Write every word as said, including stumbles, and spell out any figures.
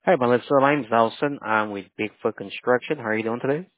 Hi, Melissa. My name's Nelson. I'm with Bigfoot Construction. How are you doing today?